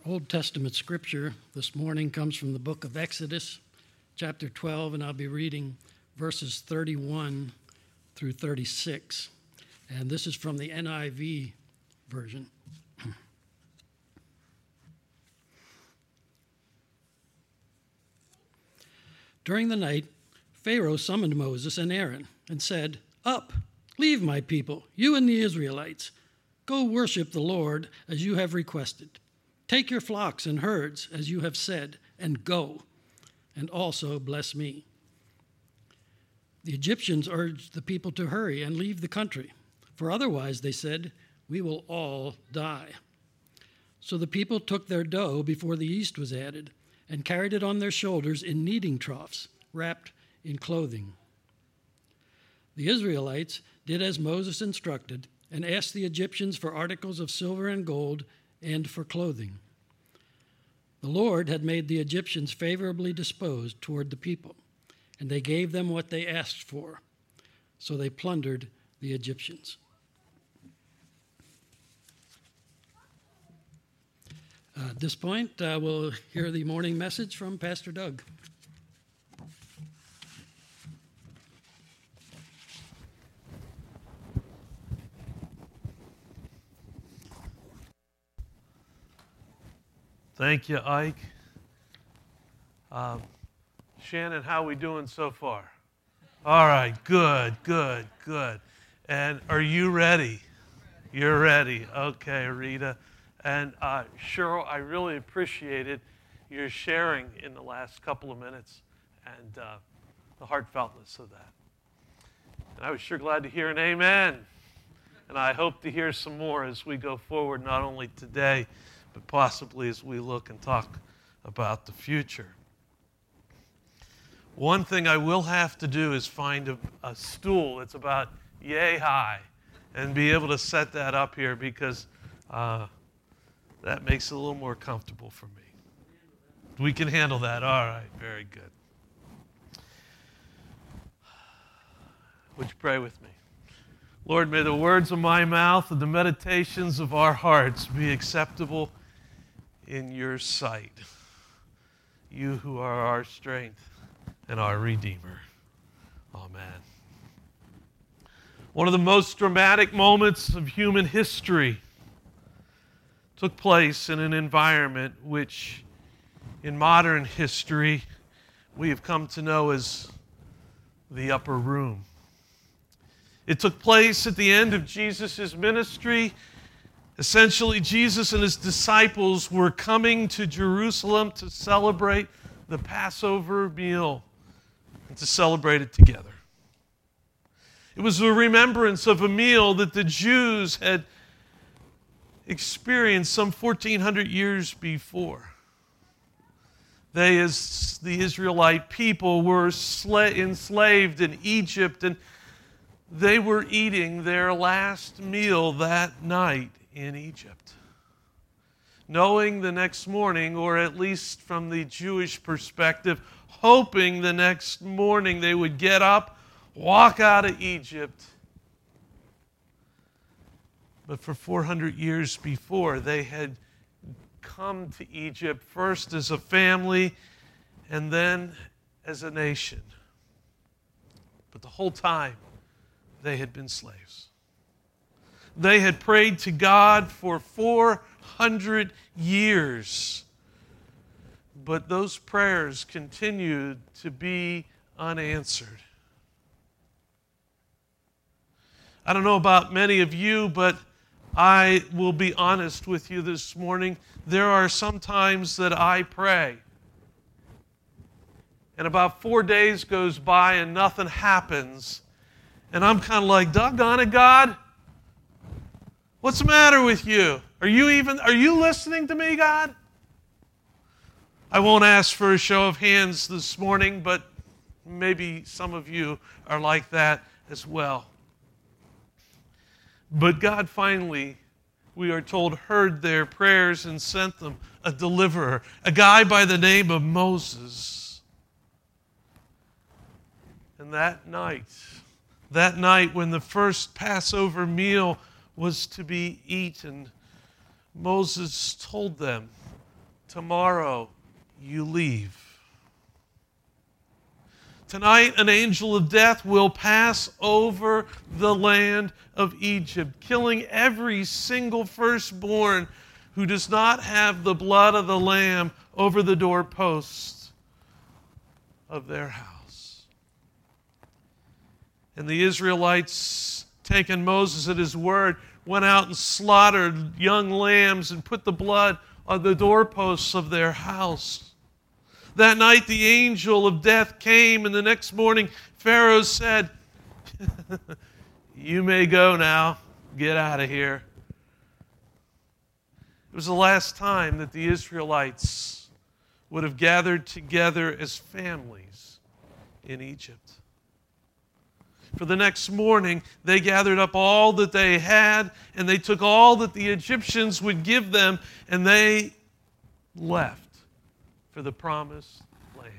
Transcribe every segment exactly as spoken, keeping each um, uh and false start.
Old Testament scripture this morning comes from the book of Exodus, chapter twelve, and I'll be reading verses thirty-one through thirty-six. And this is from the N I V version. During the night, Pharaoh summoned Moses and Aaron and said, "Up, leave my people, you and the Israelites. Go worship the Lord as you have requested. Take your flocks and herds as you have said, and go, and also bless me." The Egyptians urged the people to hurry and leave the country, for otherwise, they said, we will all die. So the people took their dough before the yeast was added and carried it on their shoulders in kneading troughs, wrapped in clothing. The Israelites did as Moses instructed and asked the Egyptians for articles of silver and gold and for clothing. The Lord had made the Egyptians favorably disposed toward the people, and they gave them what they asked for. So they plundered the Egyptians. Uh, at this point, uh, we'll hear the morning message from Pastor Doug. Thank you, Ike. Um, Shannon, how are we doing so far? All right, good, good, good. And are you ready? You're ready. Okay, Rita. And uh, Cheryl, I really appreciated your sharing in the last couple of minutes and uh, the heartfeltness of that. And I was sure glad to hear an amen. And I hope to hear some more as we go forward, not only today, but possibly as we look and talk about the future. One thing I will have to do is find a, a stool that's about yay high and be able to set that up here because uh, that makes it a little more comfortable for me. We can handle that. All right, very good. Would you pray with me? Lord, may the words of my mouth and the meditations of our hearts be acceptable in your sight, you who are our strength and our Redeemer. Amen. One of the most dramatic moments of human history took place in an environment which, in modern history, we have come to know as the upper room. It took place at the end of Jesus' ministry. Essentially, Jesus and his disciples were coming to Jerusalem to celebrate the Passover meal and to celebrate it together. It was a remembrance of a meal that the Jews had experienced some fourteen hundred years before. They, as the Israelite people, were sla- enslaved in Egypt, and they were eating their last meal that night in Egypt, knowing the next morning, or at least from the Jewish perspective, hoping the next morning they would get up, walk out of Egypt. But for four hundred years before, they had come to Egypt first as a family and then as a nation. But the whole time, they had been slaves. They had prayed to God for four hundred years. But those prayers continued to be unanswered. I don't know about many of you, but I will be honest with you this morning. There are some times that I pray, and about four days goes by and nothing happens. And I'm kind of like, doggone it, God. What's the matter with you? Are you even, are you listening to me, God? I won't ask for a show of hands this morning, but maybe some of you are like that as well. But God finally, we are told, heard their prayers and sent them a deliverer, a guy by the name of Moses. And that night, that night when the first Passover meal was to be eaten, Moses told them tomorrow you leave. Tonight, an angel of death will pass over the land of Egypt, killing every single firstborn who does not have the blood of the Lamb over the doorposts of their house. And the Israelites, taking Moses at his word, went out and slaughtered young lambs and put the blood on the doorposts of their house. That night the angel of death came, and the next morning Pharaoh said, "You may go now. Get out of here." It was the last time that the Israelites would have gathered together as families in Egypt. For the next morning, they gathered up all that they had, and they took all that the Egyptians would give them, and they left for the promised land.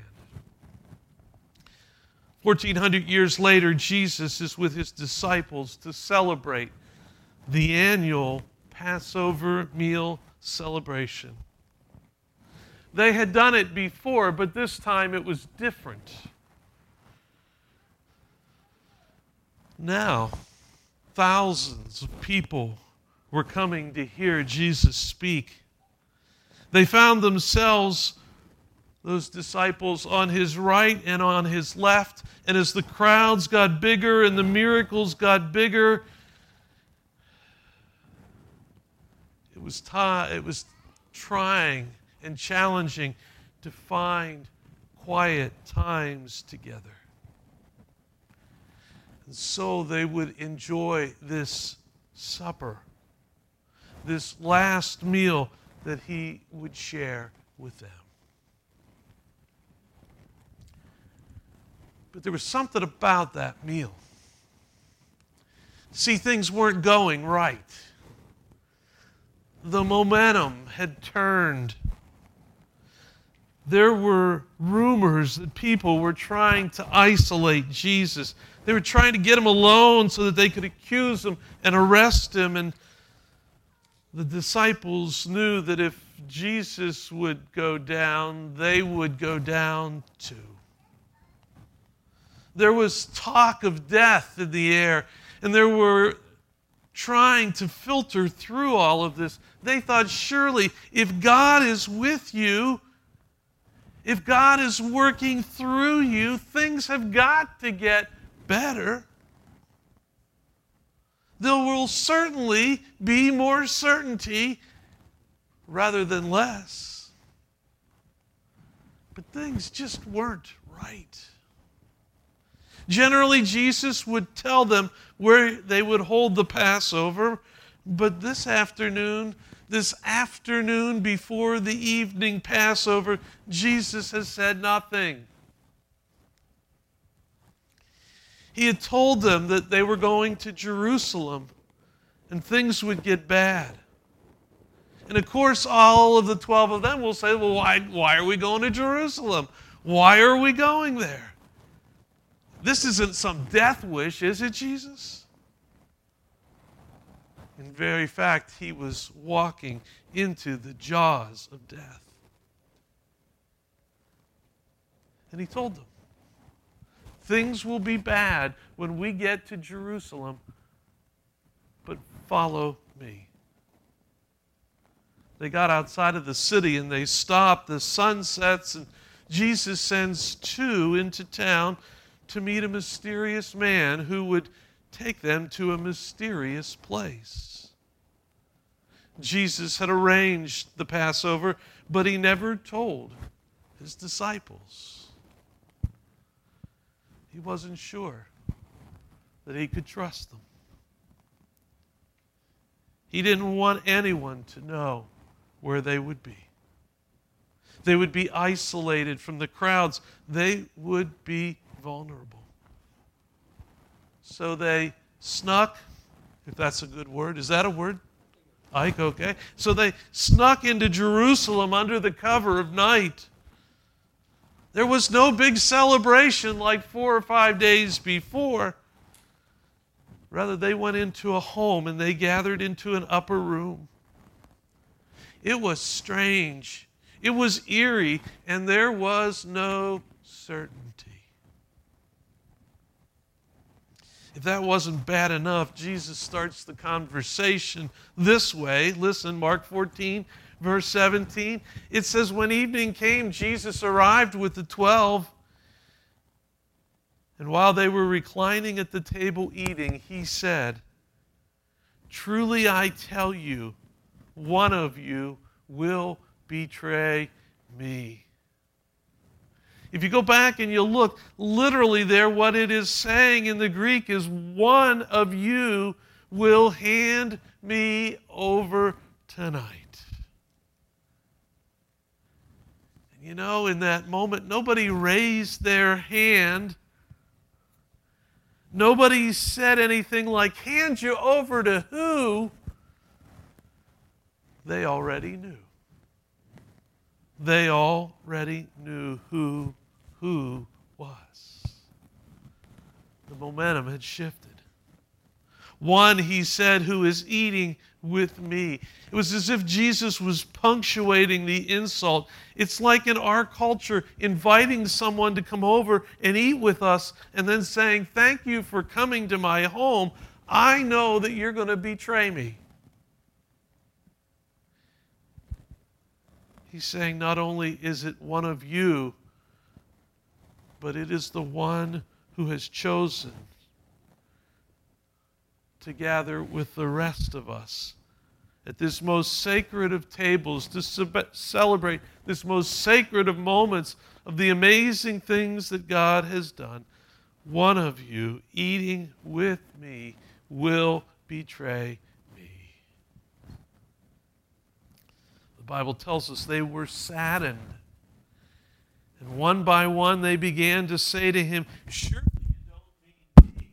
fourteen hundred years later, Jesus is with his disciples to celebrate the annual Passover meal celebration. They had done it before, but this time it was different. Now, thousands of people were coming to hear Jesus speak. They found themselves, those disciples, on his right and on his left. And as the crowds got bigger and the miracles got bigger, it was, t- it was trying and challenging to find quiet times together. And so they would enjoy this supper, this last meal that he would share with them. But there was something about that meal. See, things weren't going right. The momentum had turned. There were rumors that people were trying to isolate Jesus. They were trying to get him alone so that they could accuse him and arrest him. And the disciples knew that if Jesus would go down, they would go down too. There was talk of death in the air, and they were trying to filter through all of this. They thought, surely, if God is with you, if God is working through you, things have got to get better. There will certainly be more certainty rather than less. But things just weren't right. Generally, Jesus would tell them where they would hold the Passover, but this afternoon, this afternoon before the evening Passover, Jesus has said nothing. He had told them that they were going to Jerusalem and things would get bad. And of course, all of the twelve of them will say, well, why, why are we going to Jerusalem? Why are we going there? This isn't some death wish, is it, Jesus? In very fact, he was walking into the jaws of death. And he told them, things will be bad when we get to Jerusalem, but follow me. They got outside of the city and they stopped. The sun sets and Jesus sends two into town to meet a mysterious man who would take them to a mysterious place. Jesus had arranged the Passover, but he never told his disciples. He wasn't sure that he could trust them. He didn't want anyone to know where they would be. They would be isolated from the crowds. They would be vulnerable. So they snuck, if that's a good word. Is that a word? Ike, okay. So they snuck into Jerusalem under the cover of night. There was no big celebration like four or five days before. Rather, they went into a home and they gathered into an upper room. It was strange. It was eerie, and there was no certainty. If that wasn't bad enough, Jesus starts the conversation this way. Listen, Mark fourteen, verse seventeen. It says, when evening came, Jesus arrived with the twelve. And while they were reclining at the table eating, he said, truly I tell you, one of you will betray me. If you go back and you look, literally there, what it is saying in the Greek is, one of you will hand me over tonight. And you know, in that moment, nobody raised their hand. Nobody said anything like, hand you over to who? They already knew. They already knew who who was. The momentum had shifted. One, he said, who is eating with me. It was as if Jesus was punctuating the insult. It's like in our culture, inviting someone to come over and eat with us and then saying, thank you for coming to my home. I know that you're going to betray me. He's saying not only is it one of you, but it is the one who has chosen to gather with the rest of us at this most sacred of tables, to celebrate this most sacred of moments of the amazing things that God has done. One of you eating with me will betray me. The Bible tells us they were saddened. And one by one they began to say to him, surely you don't mean me.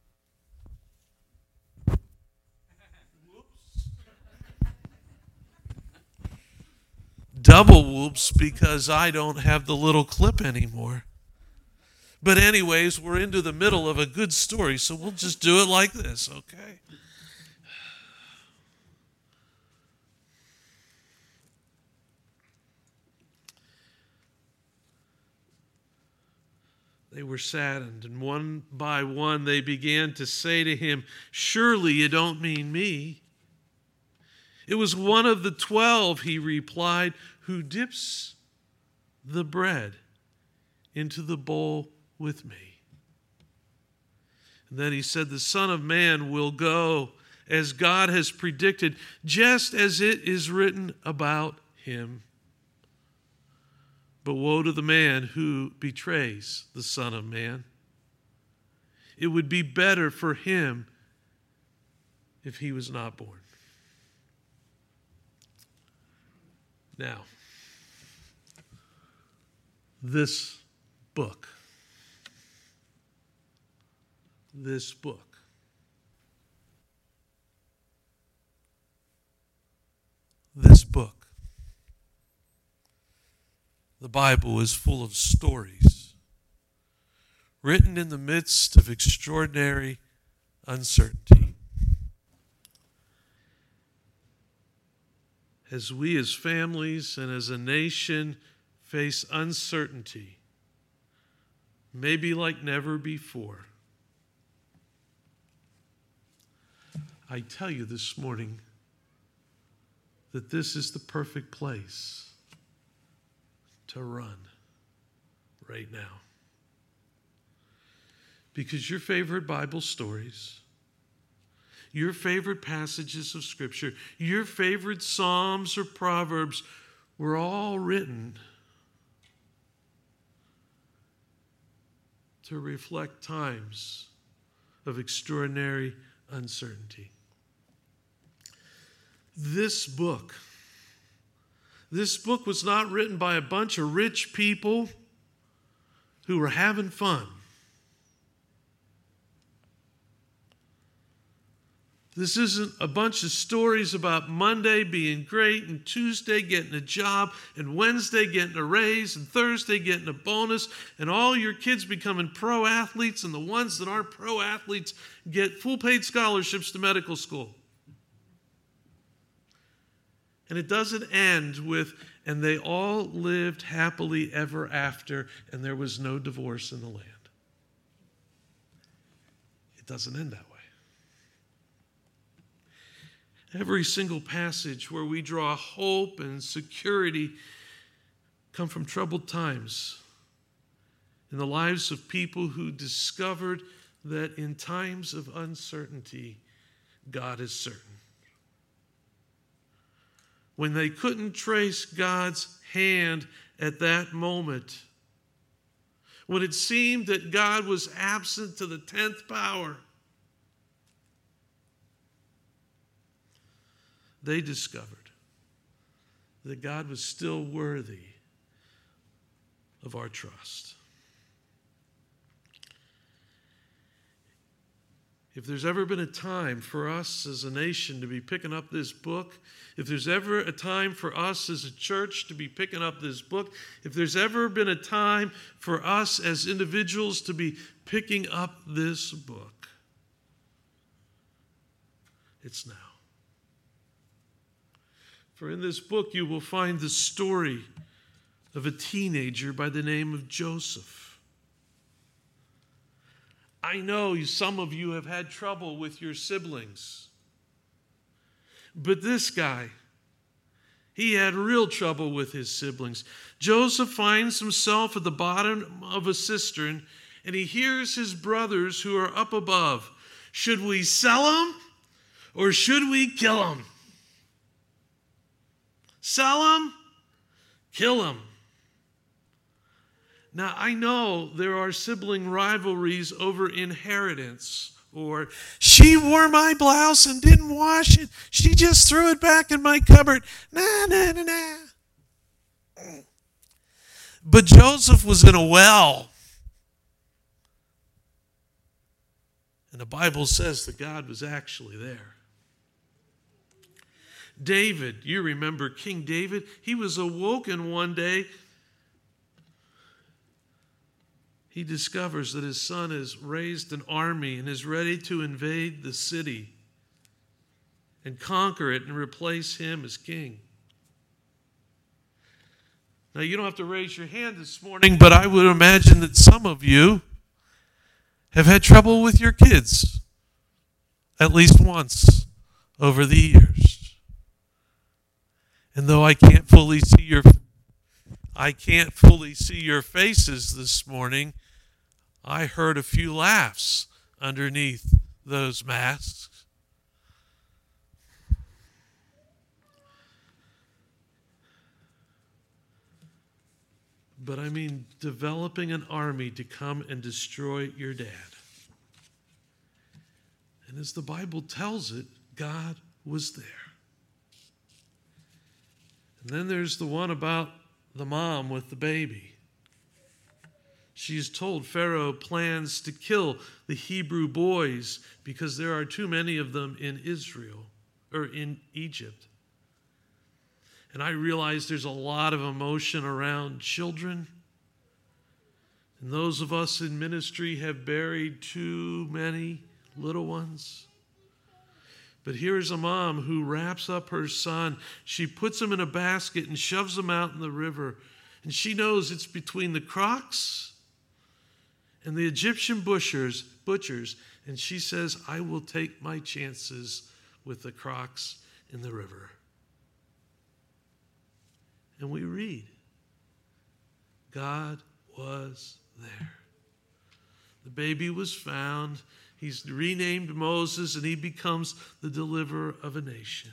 Whoops. Double whoops, because I don't have the little clip anymore. But anyways, we're into the middle of a good story, so we'll just do it like this, okay? They were saddened, and one by one they began to say to him, surely you don't mean me. It was one of the twelve, he replied, who dips the bread into the bowl with me. And then he said, the Son of Man will go as God has predicted, just as it is written about him. But woe to the man who betrays the Son of Man. It would be better for him if he was not born. Now, this book, this book, this book, the Bible is full of stories written in the midst of extraordinary uncertainty. As we as families and as a nation face uncertainty, maybe like never before, I tell you this morning that this is the perfect place to run right now. Because your favorite Bible stories, your favorite passages of Scripture, your favorite Psalms or Proverbs were all written to reflect times of extraordinary uncertainty. This book This book was not written by a bunch of rich people who were having fun. This isn't a bunch of stories about Monday being great and Tuesday getting a job and Wednesday getting a raise and Thursday getting a bonus and all your kids becoming pro athletes and the ones that aren't pro athletes get full paid scholarships to medical school. And it doesn't end with, and they all lived happily ever after, and there was no divorce in the land. It doesn't end that way. Every single passage where we draw hope and security come from troubled times in the lives of people who discovered that in times of uncertainty, God is certain. When they couldn't trace God's hand at that moment, when it seemed that God was absent to the tenth power, they discovered that God was still worthy of our trust. If there's ever been a time for us as a nation to be picking up this book, if there's ever a time for us as a church to be picking up this book, if there's ever been a time for us as individuals to be picking up this book, it's now. For in this book you will find the story of a teenager by the name of Joseph. I know some of you have had trouble with your siblings, but this guy, he had real trouble with his siblings. Joseph finds himself at the bottom of a cistern, and he hears his brothers who are up above. Should we sell him or should we kill him? Sell him, kill him. Now, I know there are sibling rivalries over inheritance, or she wore my blouse and didn't wash it. She just threw it back in my cupboard. Nah, nah, nah, nah. But Joseph was in a well. And the Bible says that God was actually there. David, you remember King David? He was awoken one day. He discovers that his son has raised an army and is ready to invade the city and conquer it and replace him as king. Now, you don't have to raise your hand this morning, but I would imagine that some of you have had trouble with your kids at least once over the years. And though I can't fully see your I can't fully see your faces this morning, I heard a few laughs underneath those masks. But I mean, developing an army to come and destroy your dad. And as the Bible tells it, God was there. And then there's the one about the mom with the baby. She's told Pharaoh plans to kill the Hebrew boys because there are too many of them in Israel or in Egypt. And I realize there's a lot of emotion around children. And those of us in ministry have buried too many little ones. But here's a mom who wraps up her son. She puts him in a basket and shoves him out in the river. And she knows it's between the crocs and the Egyptian butchers, butchers. And she says, I will take my chances with the crocs in the river. And we read, God was there. The baby was found. He's renamed Moses, and he becomes the deliverer of a nation.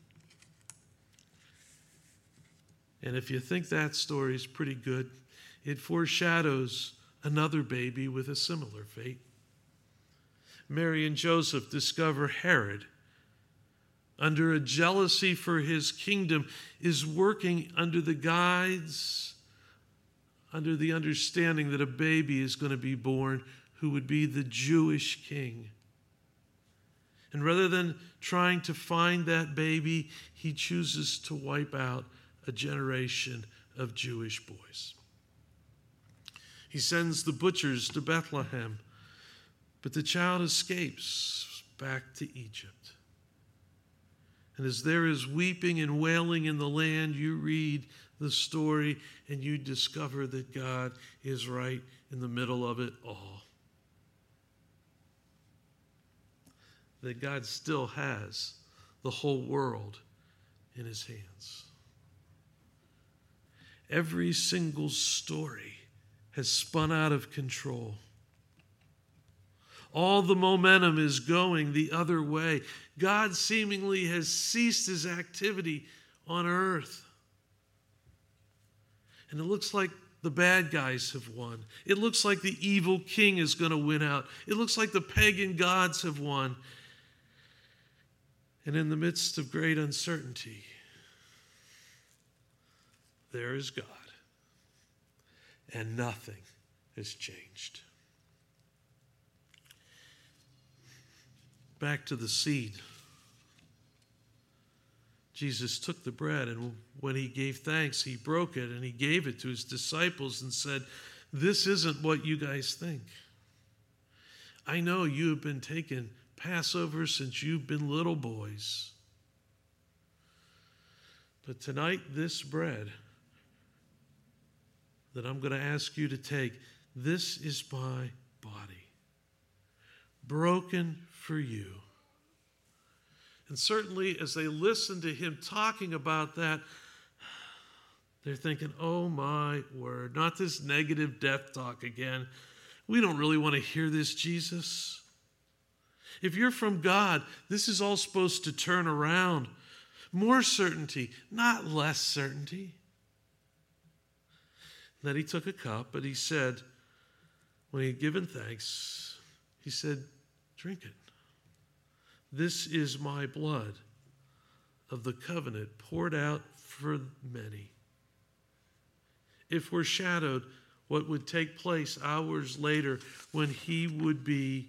And if you think that story is pretty good, it foreshadows another baby with a similar fate. Mary and Joseph discover Herod, under a jealousy for his kingdom, is working under the guides, under the understanding that a baby is going to be born who would be the Jewish king. And rather than trying to find that baby, he chooses to wipe out a generation of Jewish boys. He sends the butchers to Bethlehem, but the child escapes back to Egypt. And as there is weeping and wailing in the land, you read the story and you discover that God is right in the middle of it all. That God still has the whole world in his hands. Every single story has spun out of control. All the momentum is going the other way. God seemingly has ceased his activity on earth. And it looks like the bad guys have won. It looks like the evil king is going to win out. It looks like the pagan gods have won. And in the midst of great uncertainty, there is God. And nothing has changed. Back to the seed. Jesus took the bread, and when he gave thanks, he broke it, and he gave it to his disciples and said, "This isn't what you guys think. I know you have been taking Passover since you've been little boys. But tonight, this bread that I'm going to ask you to take, this is my body, broken for you." And certainly as they listen to him talking about that, they're thinking, oh my word, not this negative death talk again. We don't really want to hear this, Jesus. If you're from God, this is all supposed to turn around. More certainty, not less certainty. Then he took a cup, but he said, when he had given thanks, he said, "Drink it. This is my blood of the covenant poured out for many." It foreshadowed what would take place hours later when he would be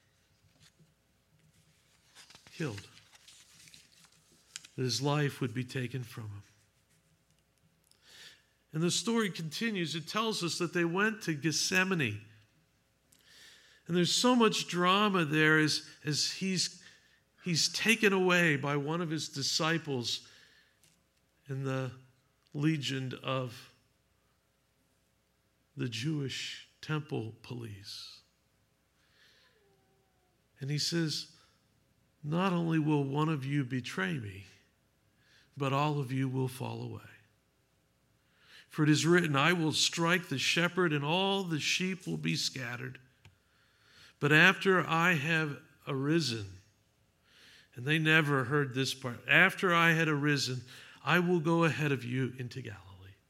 killed. That his life would be taken from him. And the story continues. It tells us that they went to Gethsemane. And there's so much drama there as, as he's, he's taken away by one of his disciples in the legion of the Jewish temple police. And he says, "Not only will one of you betray me, but all of you will fall away. For it is written, I will strike the shepherd, and all the sheep will be scattered. But after I have arisen," and they never heard this part, "after I had arisen, I will go ahead of you into Galilee."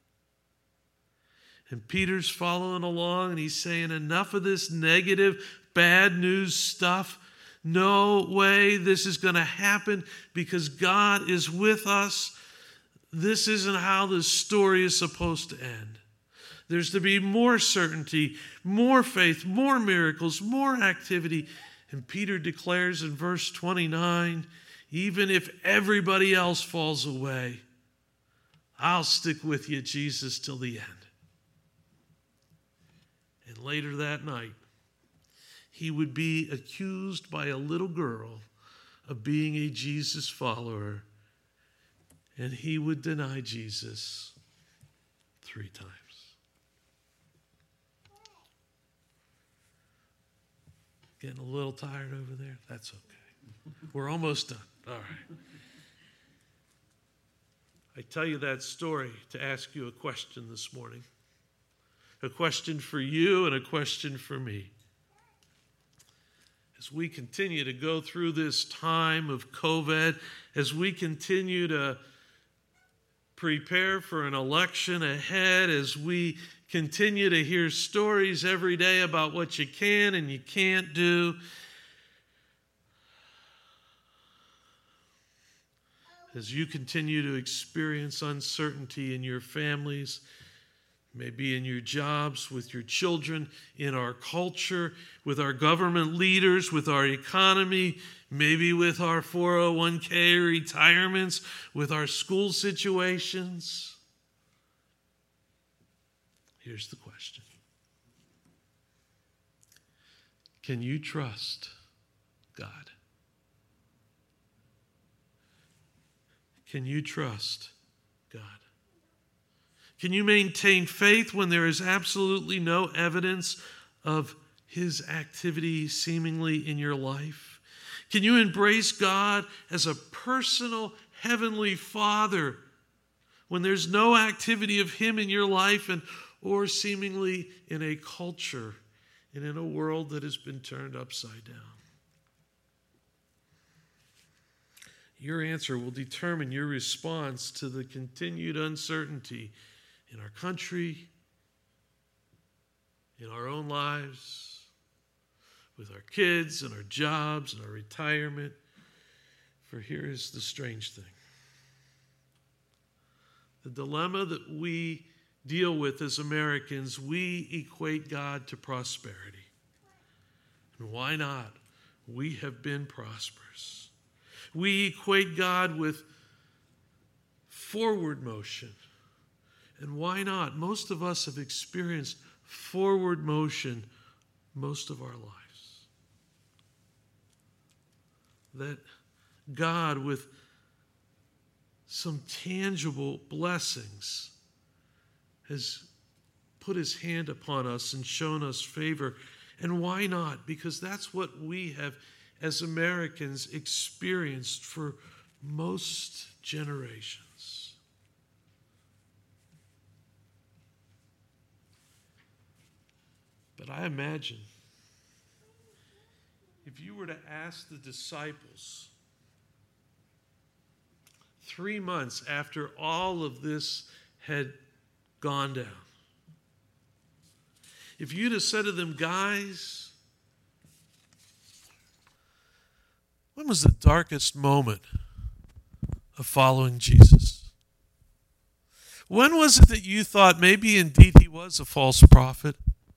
And Peter's following along, and he's saying, enough of this negative, bad news stuff. No way this is going to happen because God is with us. This isn't how this story is supposed to end. There's to be more certainty, more faith, more miracles, more activity. And Peter declares in verse twenty-nine, even if everybody else falls away, I'll stick with you, Jesus, till the end. And later that night, he would be accused by a little girl of being a Jesus follower, and he would deny Jesus three times. Getting a little tired over there? That's okay. We're almost done. All right. I tell you that story to ask you a question this morning. A question for you and a question for me. As we continue to go through this time of COVID, as we continue to prepare for an election ahead, as we continue to hear stories every day about what you can and you can't do, as you continue to experience uncertainty in your families, maybe in your jobs, with your children, in our culture, with our government leaders, with our economy, maybe with our four oh one k retirements, with our school situations. Here's the question. Can you trust God? Can you trust God? Can you maintain faith when there is absolutely no evidence of his activity seemingly in your life? Can you embrace God as a personal heavenly Father when there's no activity of him in your life and or seemingly in a culture and in a world that has been turned upside down? Your answer will determine your response to the continued uncertainty in our country, in our own lives, with our kids and our jobs and our retirement. For here is the strange thing. The dilemma that we deal with as Americans, we equate God to prosperity. And why not? We have been prosperous. We equate God with forward motion. And why not? Most of us have experienced forward motion most of our lives. That God, with some tangible blessings, has put his hand upon us and shown us favor. And why not? Because that's what we have, as Americans, experienced for most generations. But I imagine if you were to ask the disciples three months after all of this had gone down, if you'd have said to them, guys, when was the darkest moment of following Jesus? When was it that you thought maybe indeed he was a false prophet?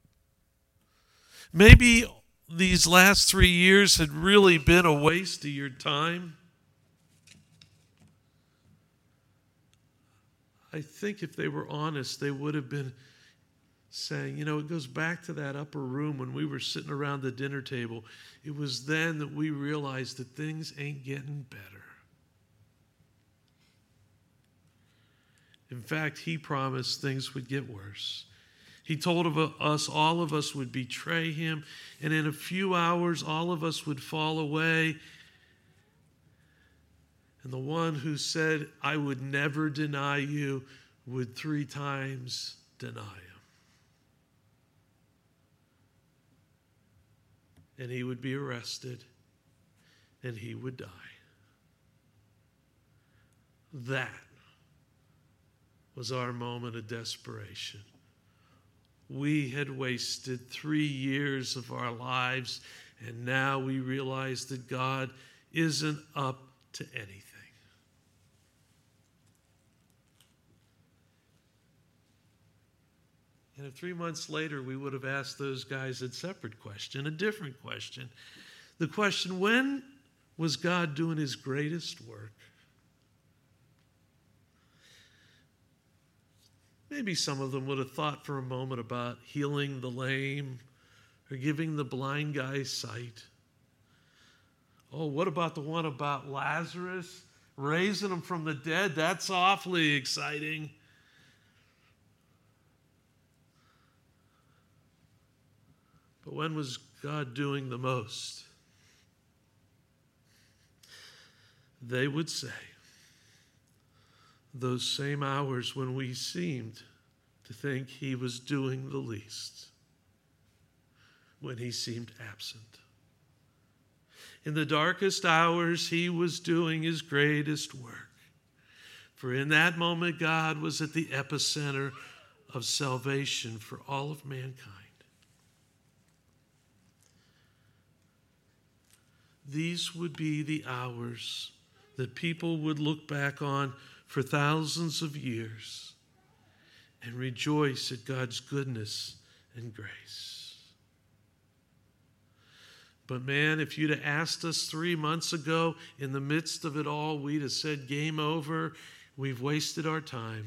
Maybe these last three years had really been a waste of your time? I think if they were honest, they would have been saying, you know, it goes back to that upper room when we were sitting around the dinner table. It was then that we realized that things ain't getting better. In fact, he promised things would get worse. He told of us, all of us would betray him, and in a few hours, all of us would fall away. And the one who said, I would never deny you, would three times deny him. And he would be arrested, and he would die. That was our moment of desperation. We had wasted three years of our lives, and now we realize that God isn't up to anything. And if three months later we would have asked those guys a separate question, a different question, the question, when was God doing his greatest work? Maybe some of them would have thought for a moment about healing the lame or giving the blind guy sight. Oh, what about the one about Lazarus? Raising him from the dead? That's awfully exciting. But when was God doing the most? They would say, those same hours when we seemed to think he was doing the least, when he seemed absent. In the darkest hours, he was doing his greatest work. For in that moment, God was at the epicenter of salvation for all of mankind. These would be the hours that people would look back on for thousands of years and rejoice at God's goodness and grace. But man, if you'd have asked us three months ago, in the midst of it all, we'd have said, game over, we've wasted our time.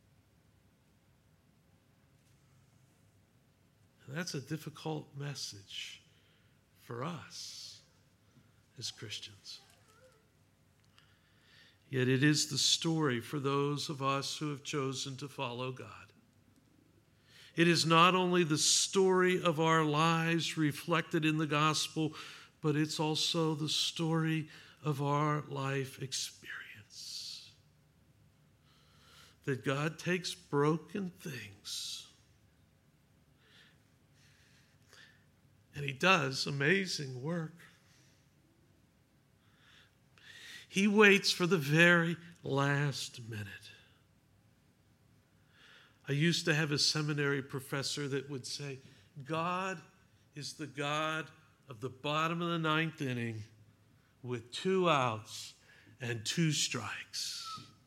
And that's a difficult message for us as Christians. Yet it is the story for those of us who have chosen to follow God. It is not only the story of our lives reflected in the gospel, but it's also the story of our life experience. That God takes broken things and he does amazing work. He waits for the very last minute. I used to have a seminary professor that would say, God is the God of the bottom of the ninth inning with two outs and two strikes.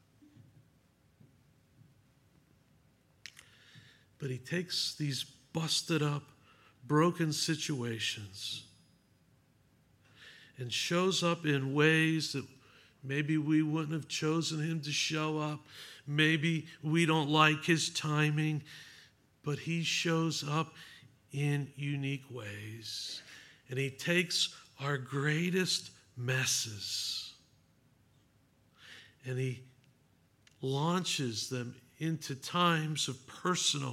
But he takes these busted up, broken situations and shows up in ways that maybe we wouldn't have chosen him to show up. Maybe we don't like his timing, but he shows up in unique ways. And he takes our greatest messes and he launches them into times of personal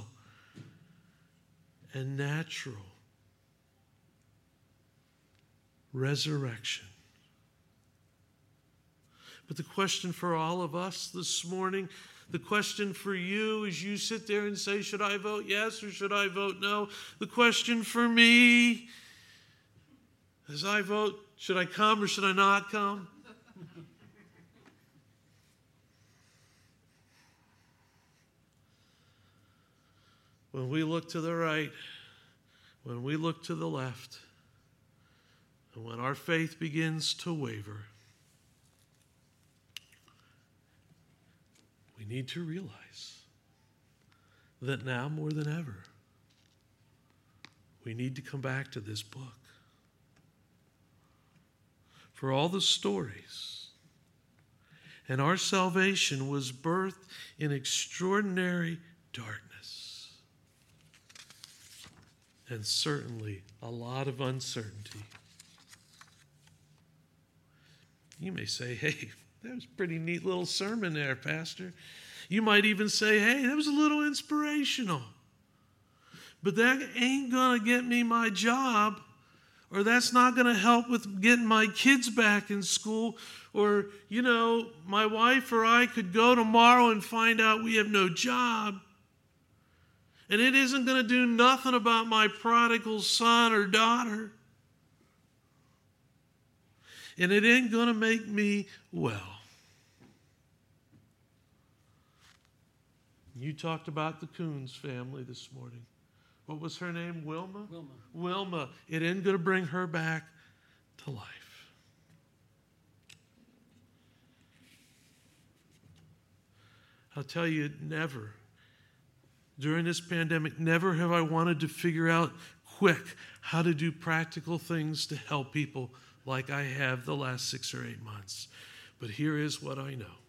and natural resurrection. But the question for all of us this morning, the question for you as you sit there and say, should I vote yes or should I vote no? The question for me, as I vote, should I come or should I not come? When we look to the right, when we look to the left, and when our faith begins to waver, we need to realize that now more than ever, we need to come back to this book. For all the stories, and our salvation was birthed in extraordinary darkness. And certainly a lot of uncertainty. You may say, hey, that was a pretty neat little sermon there, Pastor. You might even say, hey, that was a little inspirational. But that ain't going to get me my job, or that's not going to help with getting my kids back in school, or, you know, my wife or I could go tomorrow and find out we have no job. And it isn't going to do nothing about my prodigal son or daughter. And it ain't going to make me well. You talked about the Coons family this morning. What was her name? Wilma? Wilma. Wilma. It ain't going to bring her back to life. I'll tell you, never. During this pandemic, never have I wanted to figure out quick how to do practical things to help people like I have the last six or eight months. But here is what I know.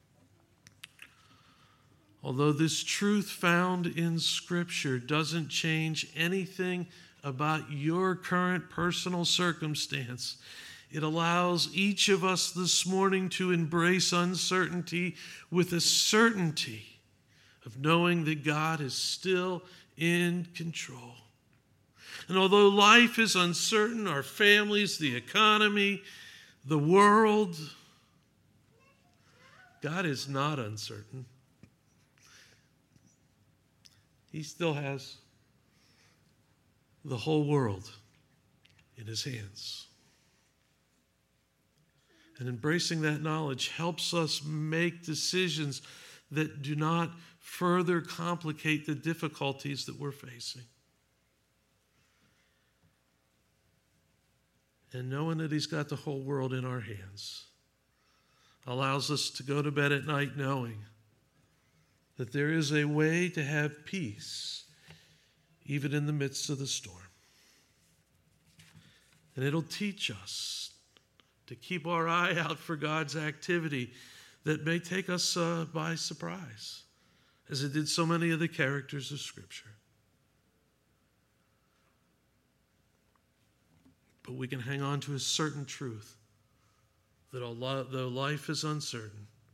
Although this truth found in Scripture doesn't change anything about your current personal circumstance, it allows each of us this morning to embrace uncertainty with a certainty of knowing that God is still in control. And although life is uncertain, our families, the economy, the world, God is not uncertain. He still has the whole world in his hands. And embracing that knowledge helps us make decisions that do not further complicate the difficulties that we're facing. And knowing that he's got the whole world in our hands allows us to go to bed at night knowing that there is a way to have peace even in the midst of the storm. And it'll teach us to keep our eye out for God's activity that may take us uh, by surprise, as it did so many of the characters of Scripture. But we can hang on to a certain truth that although life is uncertain,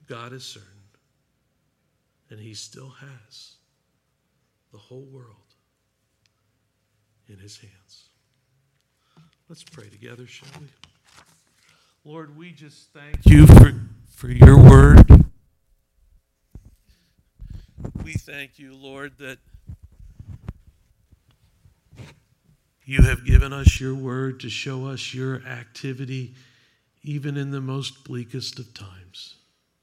God is certain, and he still has the whole world in his hands. Let's pray together, shall we? Lord, we just thank you for, for your word. We thank you, Lord, that you have given us your word to show us your activity even in the most bleakest of times.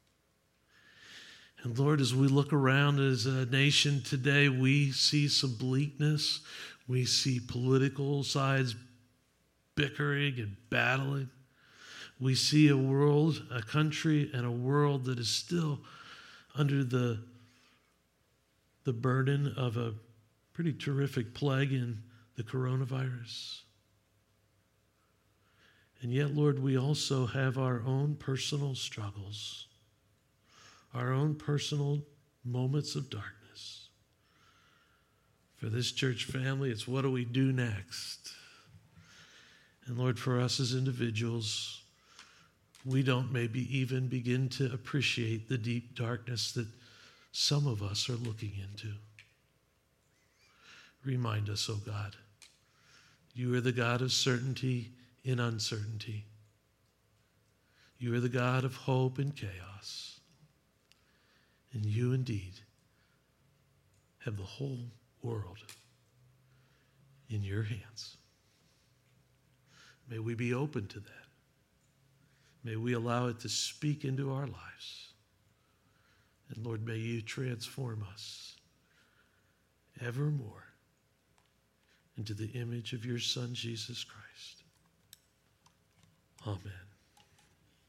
And Lord, as we look around as a nation today, we see some bleakness. We see political sides bickering and battling. We see a world, a country, and a world that is still under the, the burden of a pretty terrific plague in the coronavirus. And yet, Lord, we also have our own personal struggles, our own personal moments of darkness. For this church family, it's what do we do next? And Lord, for us as individuals, we don't maybe even begin to appreciate the deep darkness that some of us are looking into. Remind us, oh God, you are the God of certainty in uncertainty. You are the God of hope in chaos. And you indeed have the whole world in your hands. May we be open to that. May we allow it to speak into our lives. And Lord, may you transform us evermore into the image of your Son, Jesus Christ. Amen.